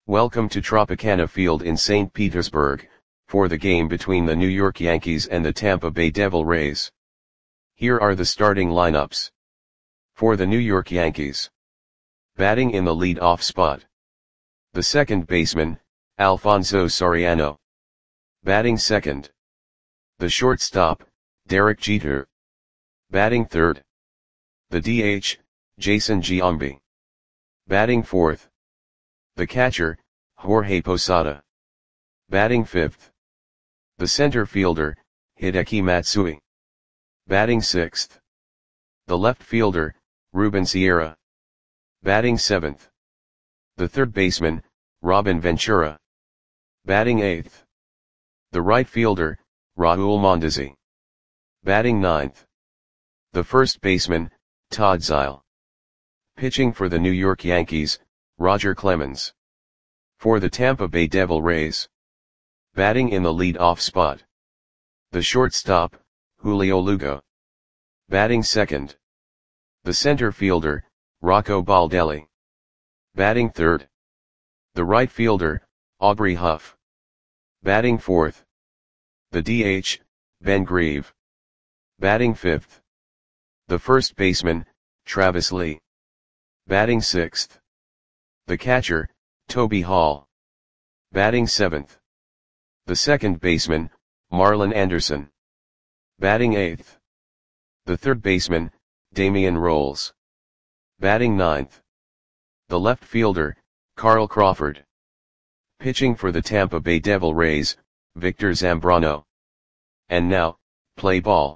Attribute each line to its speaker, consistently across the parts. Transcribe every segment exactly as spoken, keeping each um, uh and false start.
Speaker 1: Welcome to Tropicana Field in Saint Petersburg, for the game between the New York Yankees and the Tampa Bay Devil Rays. Here are the starting lineups. For the New York Yankees. Batting in the lead-off spot. The second baseman, Alfonso Soriano. Batting second. The shortstop, Derek Jeter. Batting third. The D H, Jason Giambi. Batting fourth. The catcher, Jorge Posada. Batting fifth. The center fielder, Hideki Matsui. Batting sixth. The left fielder, Ruben Sierra. Batting seventh. The third baseman, Robin Ventura. Batting eighth. The right fielder, Raul Mondesi. Batting ninth. The first baseman, Todd Zeile. Pitching for the New York Yankees, Roger Clemens. For the Tampa Bay Devil Rays. Batting in the lead-off spot. The shortstop, Julio Lugo. Batting second. The center fielder, Rocco Baldelli. Batting third. The right fielder, Aubrey Huff. Batting fourth. The D H, Ben Grieve. Batting fifth. The first baseman, Travis Lee. Batting sixth. The catcher, Toby Hall. Batting seventh. The second baseman, Marlon Anderson. Batting eighth. The third baseman, Damian Rolls. Batting ninth. The left fielder, Carl Crawford. Pitching for the Tampa Bay Devil Rays, Victor Zambrano. And now, play ball.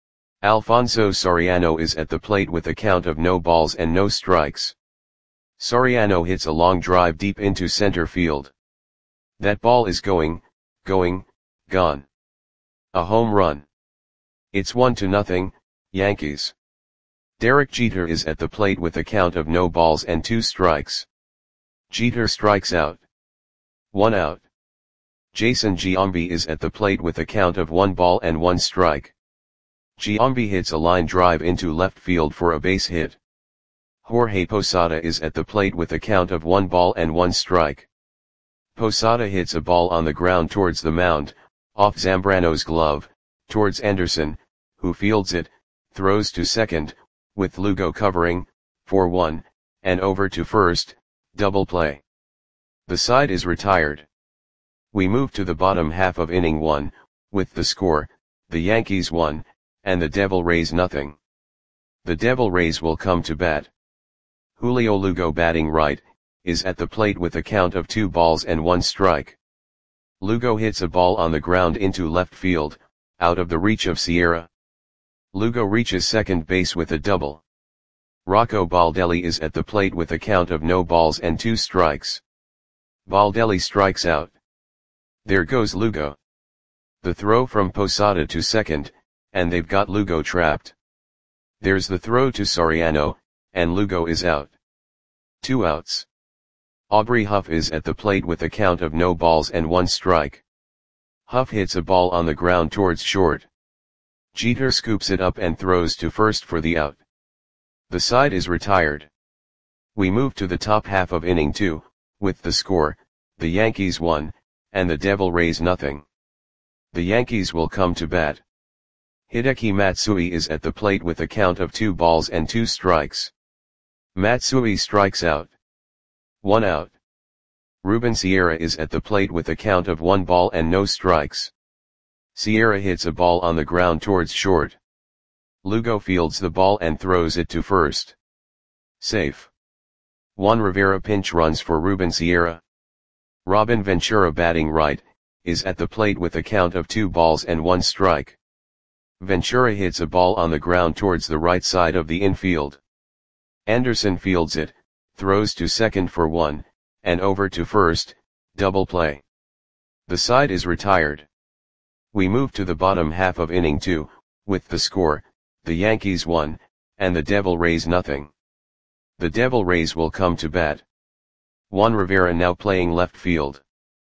Speaker 1: Alfonso Soriano is at the plate with a count of no balls and no strikes. Soriano hits a long drive deep into center field. That ball is going, going, gone. A home run. It's one to nothing, Yankees. Derek Jeter is at the plate with a count of no balls and two strikes. Jeter strikes out. One out. Jason Giambi is at the plate with a count of one ball and one strike. Giambi hits a line drive into left field for a base hit. Jorge Posada is at the plate with a count of one ball and one strike. Posada hits a ball on the ground towards the mound, off Zambrano's glove, towards Anderson, who fields it, throws to second, with Lugo covering, for one, and over to first, double play. The side is retired. We move to the bottom half of inning one, with the score, the Yankees one, and the Devil Rays nothing. The Devil Rays will come to bat. Julio Lugo batting right, is at the plate with a count of two balls and one strike. Lugo hits a ball on the ground into left field, out of the reach of Sierra. Lugo reaches second base with a double. Rocco Baldelli is at the plate with a count of no balls and two strikes. Baldelli strikes out. There goes Lugo. The throw from Posada to second, and they've got Lugo trapped. There's the throw to Soriano, and Lugo is out. Two outs. Aubrey Huff is at the plate with a count of no balls and one strike. Huff hits a ball on the ground towards short. Jeter scoops it up and throws to first for the out. The side is retired. We move to the top half of inning two, with the score, the Yankees one, and the Devil Rays nothing. The Yankees will come to bat. Hideki Matsui is at the plate with a count of two balls and two strikes. Matsui strikes out. One out. Ruben Sierra is at the plate with a count of one ball and no strikes. Sierra hits a ball on the ground towards short. Lugo fields the ball and throws it to first. Safe. Juan Rivera pinch runs for Ruben Sierra. Robin Ventura batting right, is at the plate with a count of two balls and one strike. Ventura hits a ball on the ground towards the right side of the infield. Anderson fields it, throws to second for one, and over to first, double play. The side is retired. We move to the bottom half of inning two, with the score, the Yankees one, and the Devil Rays nothing. The Devil Rays will come to bat. Juan Rivera now playing left field.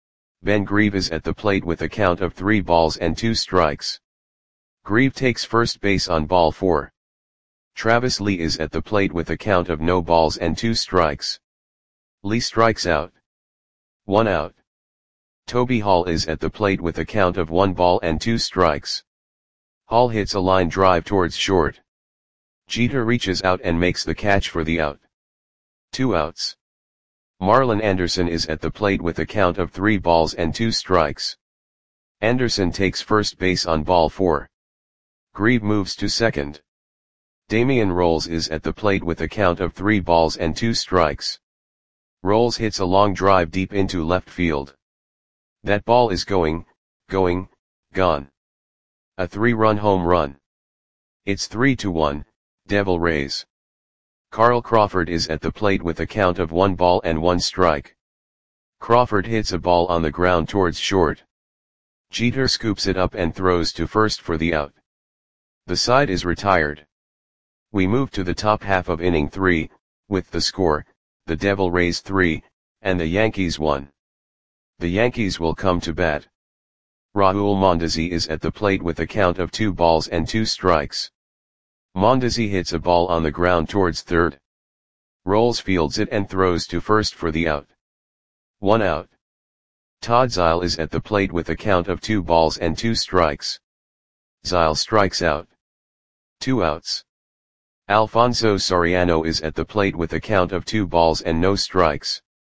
Speaker 1: Ben Grieve is at the plate with a count of three balls and two strikes. Grieve takes first base on ball four. Travis Lee is at the plate with a count of no balls and two strikes. Lee strikes out. One out. Toby Hall is at the plate with a count of one ball and two strikes. Hall hits a line drive towards short. Jeter reaches out and makes the catch for the out. Two outs. Marlon Anderson is at the plate with a count of three balls and two strikes. Anderson takes first base on ball four. Grieve moves to second. Damian Rolls is at the plate with a count of three balls and two strikes. Rolls hits a long drive deep into left field. That ball is going, going, gone. A three-run home run. It's three to one, Devil Rays. Carl Crawford is at the plate with a count of one ball and one strike. Crawford hits a ball on the ground towards short. Jeter scoops it up and throws to first for the out. The side is retired. We move to the top half of inning three, with the score, the Devil Rays three, and the Yankees one. The Yankees will come to bat. Raul Mondesi is at the plate with a count of two balls and two strikes. Mondesi hits a ball on the ground towards third. Rolls fields it and throws to first for the out. One out. Todd Zeile is at the plate with a count of two balls and two strikes. Zeile strikes out. Two outs. Alfonso Soriano is at the plate with a count of two balls and no strikes.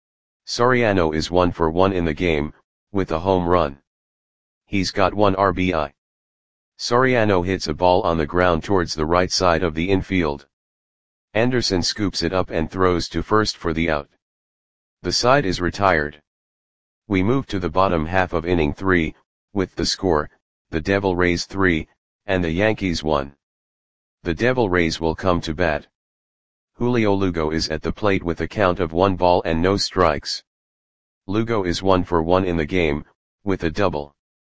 Speaker 1: Soriano is one for one in the game, with a home run. He's got one R B I. Soriano hits a ball on the ground towards the right side of the infield. Anderson scoops it up and throws to first for the out. The side is retired. We move to the bottom half of inning three, with the score, the Devil Rays three, and the Yankees one. The Devil Rays will come to bat. Julio Lugo is at the plate with a count of one ball and no strikes. Lugo is one for one in the game, with a double.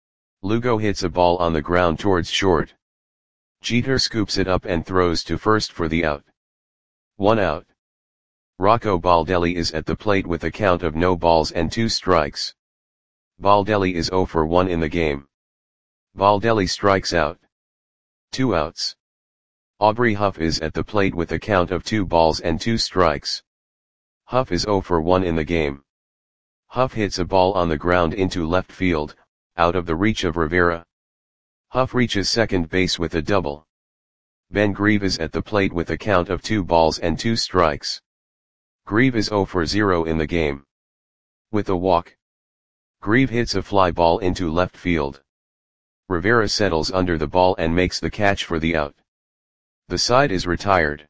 Speaker 1: Lugo hits a ball on the ground towards short. Jeter scoops it up and throws to first for the out. One out. Rocco Baldelli is at the plate with a count of no balls and two strikes. Baldelli is zero for one in the game. Baldelli strikes out. Two outs. Aubrey Huff is at the plate with a count of two balls and two strikes. Huff is zero for one in the game. Huff hits a ball on the ground into left field, out of the reach of Rivera. Huff reaches second base with a double. Ben Grieve is at the plate with a count of two balls and two strikes. Grieve is zero for zero in the game. With a walk. Grieve hits a fly ball into left field. Rivera settles under the ball and makes the catch for the out. The side is retired.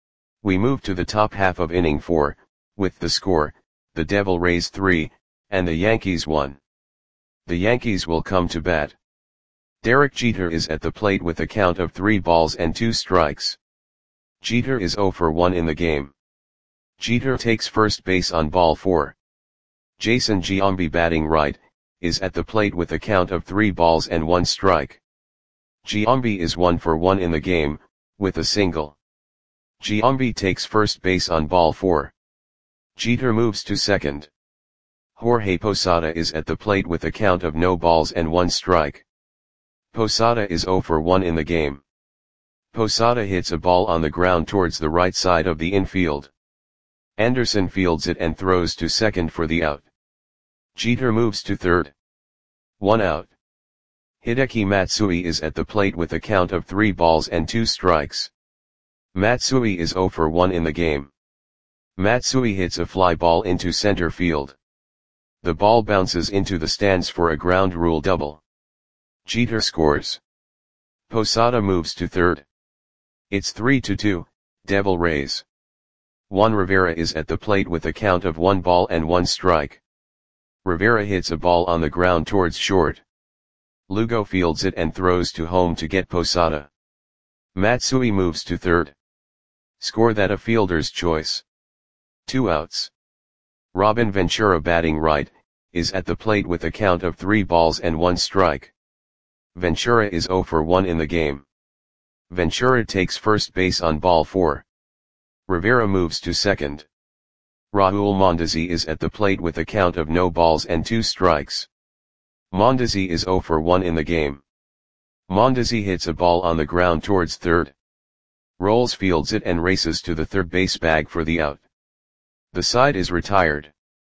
Speaker 1: We move to the top half of inning four, with the score, the Devil Rays three, and the Yankees one. The Yankees will come to bat. Derek Jeter is at the plate with a count of three balls and two strikes. Jeter is zero for one in the game. Jeter takes first base on ball four. Jason Giambi, batting right, is at the plate with a count of three balls and one strike. Giambi is one for one in the game, with a single. Giambi takes first base on ball four. Jeter moves to second. Jorge Posada is at the plate with a count of no balls and one strike. Posada is zero for one in the game. Posada hits a ball on the ground towards the right side of the infield. Anderson fields it and throws to second for the out. Jeter moves to third. One out. Hideki Matsui is at the plate with a count of three balls and two strikes. Matsui is zero for one in the game. Matsui hits a fly ball into center field. The ball bounces into the stands for a ground rule double. Jeter scores. Posada moves to third. It's three to two, Devil Rays. Juan Rivera is at the plate with a count of one ball and one strike. Rivera hits a ball on the ground towards short. Lugo fields it and throws to home to get Posada. Matsui moves to third. Score that a fielder's choice. Two outs. Robin Ventura, batting right, is at the plate with a count of three balls and one strike. Ventura is zero for one in the game. Ventura takes first base on ball four. Rivera moves to second. Raul Mondesi is at the plate with a count of no balls and two strikes. Mondesi is zero for one in the game. Mondesi hits a ball on the ground towards third. Rolls fields it and races to the third base bag for the out. The side is retired.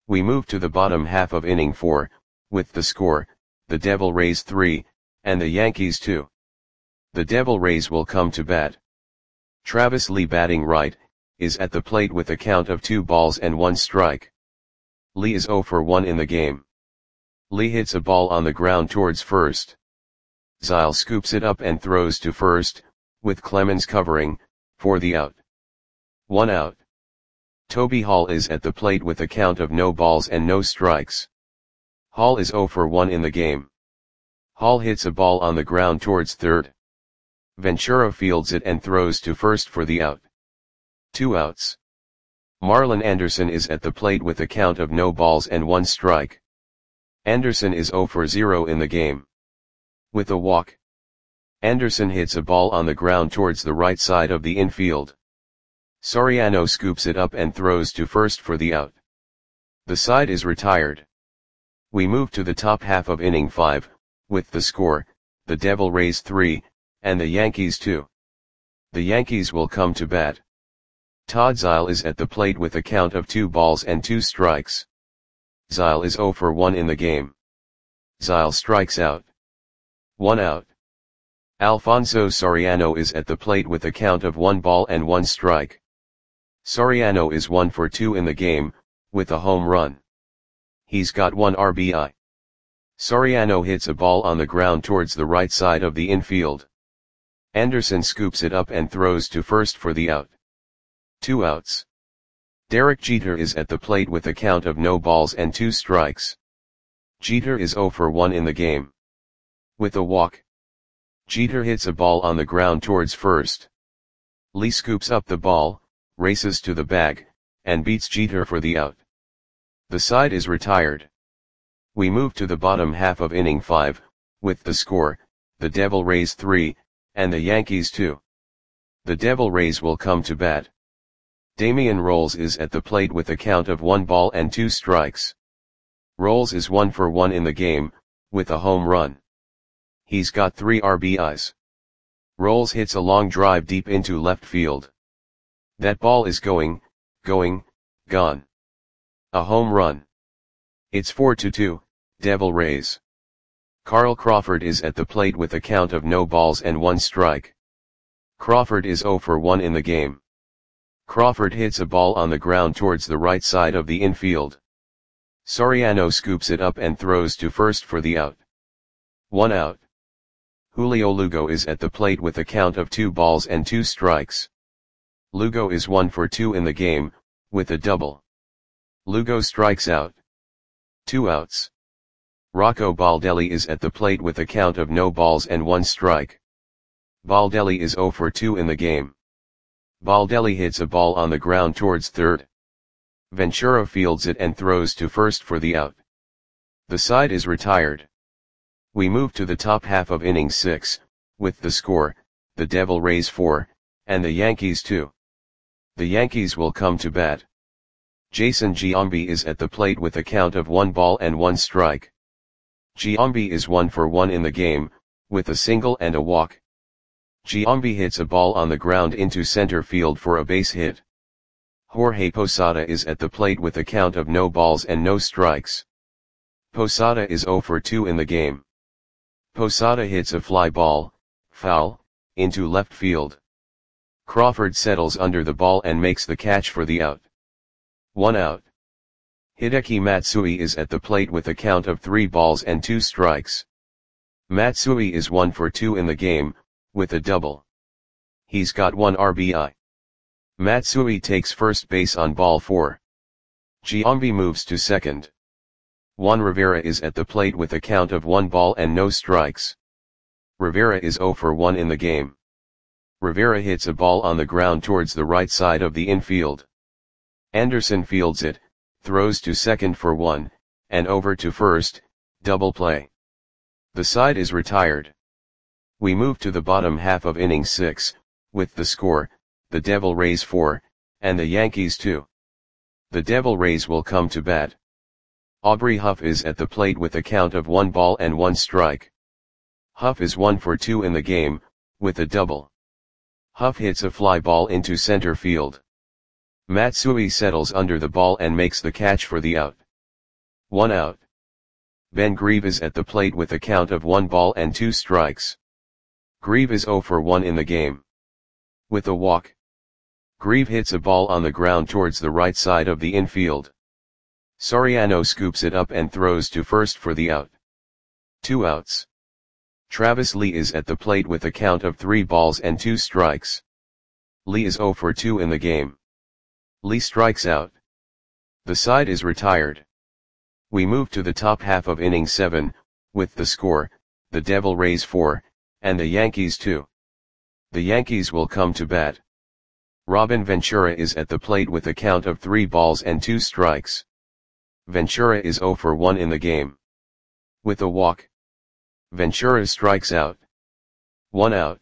Speaker 1: We move to the bottom half of inning four, with the score, the Devil Rays three, and the Yankees two. The Devil Rays will come to bat. Travis Lee, batting right, is at the plate with a count of two balls and one strike. Lee is oh for one in the game. Lee hits a ball on the ground towards first. Zile scoops it up and throws to first, with Clemens covering, for the out. One out. Toby Hall is at the plate with a count of no balls and no strikes. Hall is oh for one in the game. Hall hits a ball on the ground towards third. Ventura fields it and throws to first for the out. Two outs. Marlon Anderson is at the plate with a count of no balls and one strike. Anderson is oh for zero in the game. With a walk, Anderson hits a ball on the ground towards the right side of the infield. Soriano scoops it up and throws to first for the out. The side is retired. We move to the top half of inning five, with the score, the Devil Rays three, and the Yankees two. The Yankees will come to bat. Todd Zile is at the plate with a count of two balls and two strikes. Zile is oh for one in the game. Zile strikes out. One out. Alfonso Soriano is at the plate with a count of one ball and one strike. Soriano is one for two in the game, with a home run. He's got one R B I. Soriano hits a ball on the ground towards the right side of the infield. Anderson scoops it up and throws to first for the out. Two outs. Derek Jeter is at the plate with a count of no balls and two strikes. Jeter is oh for one in the game. With a walk, Jeter hits a ball on the ground towards first. Lee scoops up the ball, races to the bag, and beats Jeter for the out. The side is retired. We move to the bottom half of inning five, with the score, the Devil Rays three, and the Yankees two. The Devil Rays will come to bat. Damian Rolls is at the plate with a count of one ball and two strikes. Rolls is one for one in the game, with a home run. He's got three R B Is. Rolls hits a long drive deep into left field. That ball is going, going, gone. A home run. It's four to two, Devil Rays. Carl Crawford is at the plate with a count of no balls and one strike. Crawford is oh for one in the game. Crawford hits a ball on the ground towards the right side of the infield. Soriano scoops it up and throws to first for the out. One out. Julio Lugo is at the plate with a count of two balls and two strikes. Lugo is one for two in the game, with a double. Lugo strikes out. Two outs. Rocco Baldelli is at the plate with a count of no balls and one strike. Baldelli is oh for two in the game. Baldelli hits a ball on the ground towards third. Ventura fields it and throws to first for the out. The side is retired. We move to the top half of inning six, with the score, the Devil Rays four, and the Yankees two. The Yankees will come to bat. Jason Giambi is at the plate with a count of one ball and one strike. Giambi is one for one in the game, with a single and a walk. Giambi hits a ball on the ground into center field for a base hit. Jorge Posada is at the plate with a count of no balls and no strikes. Posada is oh for two in the game. Posada hits a fly ball, foul, into left field. Crawford settles under the ball and makes the catch for the out. One out. Hideki Matsui is at the plate with a count of three balls and two strikes. Matsui is one for two in the game, with a double. He's got one R B I. Matsui takes first base on ball four. Giambi moves to second. Juan Rivera is at the plate with a count of one ball and no strikes. Rivera is oh for one in the game. Rivera hits a ball on the ground towards the right side of the infield. Anderson fields it, throws to second for one, and over to first, double play. The side is retired. We move to the bottom half of inning six, with the score, the Devil Rays four, and the Yankees two. The Devil Rays will come to bat. Aubrey Huff is at the plate with a count of one ball and one strike. Huff is one for two in the game, with a double. Huff hits a fly ball into center field. Matsui settles under the ball and makes the catch for the out. One out. Ben Grieve is at the plate with a count of one ball and two strikes. Grieve is zero for one in the game. With a walk. Grieve hits a ball on the ground towards the right side of the infield. Soriano scoops it up and throws to first for the out. Two outs. Travis Lee is at the plate with a count of three balls and two strikes. Lee is zero for two in the game. Lee strikes out. The side is retired. We move to the top half of inning seven, with the score, the Devil Rays four, and the Yankees two. The Yankees will come to bat. Robin Ventura is at the plate with a count of three balls and two strikes. Ventura is zero for one in the game. With a walk. Ventura strikes out. One out.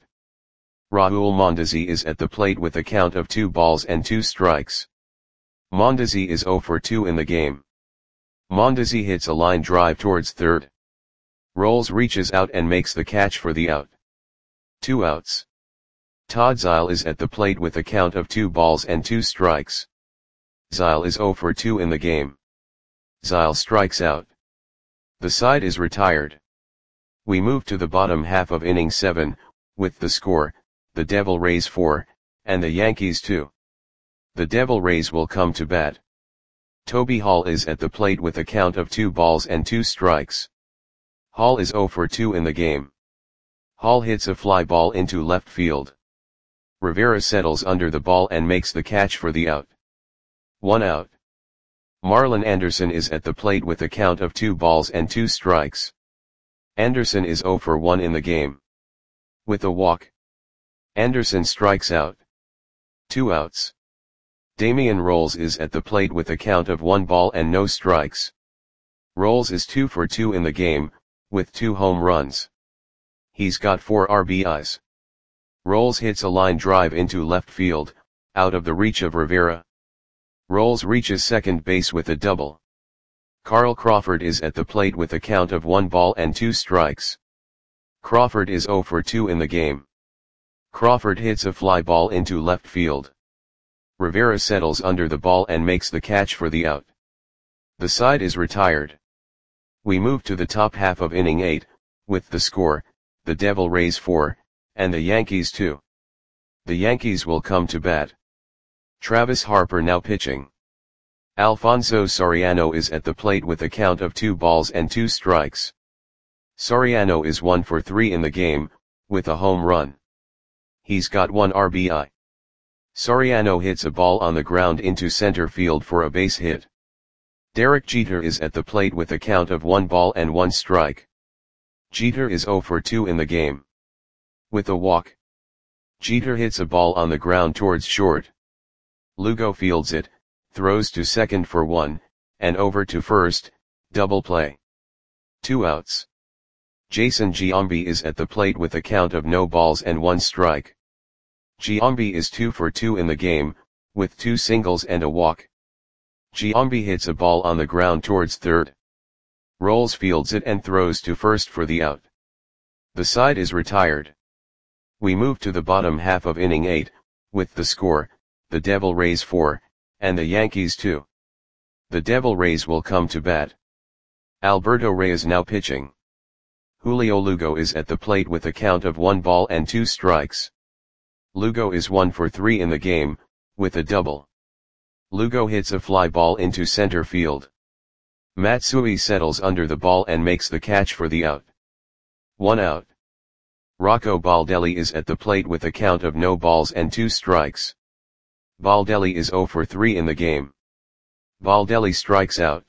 Speaker 1: Raul Mondesi is at the plate with a count of two balls and two strikes. Mondesi is zero for two in the game. Mondesi hits a line drive towards third. Rolls reaches out and makes the catch for the out. Two outs. Todd Zeile is at the plate with a count of two balls and two strikes. Zeile is zero for two in the game. Zeile strikes out. The side is retired. We move to the bottom half of inning seven, with the score, the Devil Rays four, and the Yankees two. The Devil Rays will come to bat. Toby Hall is at the plate with a count of two balls and two strikes. Hall is zero for two in the game. Hall hits a fly ball into left field. Rivera settles under the ball and makes the catch for the out. One out. Marlon Anderson is at the plate with a count of two balls and two strikes. Anderson is zero for one in the game. With a walk. Anderson strikes out. Two outs. Damian Rolls is at the plate with a count of one ball and no strikes. Rolls is two for two in the game, with two home runs. He's got four R B Is. Rolls hits a line drive into left field, out of the reach of Rivera. Rolls reaches second base with a double. Carl Crawford is at the plate with a count of one ball and two strikes. Crawford is zero for two in the game. Crawford hits a fly ball into left field. Rivera settles under the ball and makes the catch for the out. The side is retired. We move to the top half of inning eight, with the score, the Devil Rays four, and the Yankees two. The Yankees will come to bat. Travis Harper now pitching. Alfonso Soriano is at the plate with a count of two balls and two strikes. Soriano is one for three in the game, with a home run. He's got one R B I. Soriano hits a ball on the ground into center field for a base hit. Derek Jeter is at the plate with a count of one ball and one strike. Jeter is zero for two in the game. With a walk. Jeter hits a ball on the ground towards short. Lugo fields it, throws to second for one, and over to first, double play. Two outs. Jason Giambi is at the plate with a count of no balls and one strike. Giambi is two for two in the game, with two singles and a walk. Giambi hits a ball on the ground towards third. Rolls fields it and throws to first for the out. The side is retired. We move to the bottom half of inning eight, with the score, the Devil Rays four, and the Yankees two. The Devil Rays will come to bat. Alberto Reyes now pitching. Julio Lugo is at the plate with a count of one ball and two strikes. Lugo is one for three in the game, with a double. Lugo hits a fly ball into center field. Matsui settles under the ball and makes the catch for the out. One out. Rocco Baldelli is at the plate with a count of no balls and two strikes. Baldelli is zero for three in the game. Baldelli strikes out.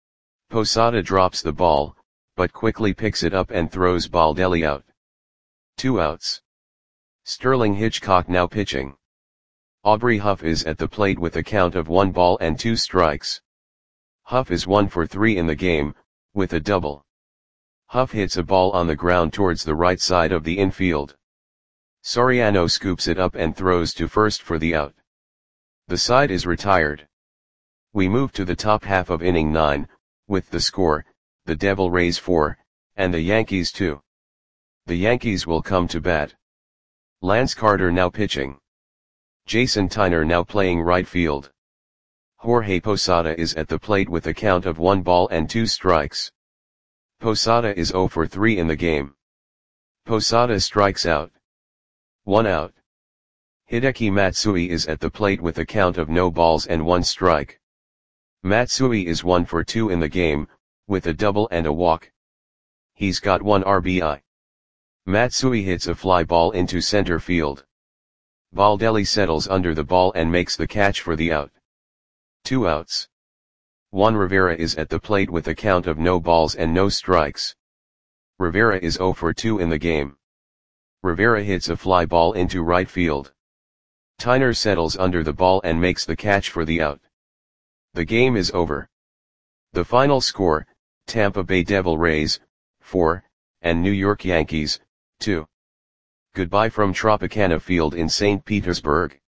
Speaker 1: Posada drops the ball, but quickly picks it up and throws Baldelli out. Two outs. Sterling Hitchcock now pitching. Aubrey Huff is at the plate with a count of one ball and two strikes. Huff is one for three in the game, with a double. Huff hits a ball on the ground towards the right side of the infield. Soriano scoops it up and throws to first for the out. The side is retired. We move to the top half of inning nine, with the score, the Devil Rays four, and the Yankees two. The Yankees will come to bat. Lance Carter now pitching. Jason Tyner now playing right field. Jorge Posada is at the plate with a count of one ball and two strikes. Posada is zero for three in the game. Posada strikes out. One out. Hideki Matsui is at the plate with a count of no balls and one strike. Matsui is one for two in the game, with a double and a walk. He's got one R B I. Matsui hits a fly ball into center field. Baldelli settles under the ball and makes the catch for the out. Two outs. Juan Rivera is at the plate with a count of no balls and no strikes. Rivera is zero for two in the game. Rivera hits a fly ball into right field. Tyner settles under the ball and makes the catch for the out. The game is over. The final score, Tampa Bay Devil Rays, four, and New York Yankees, two. Goodbye from Tropicana Field in Saint Petersburg.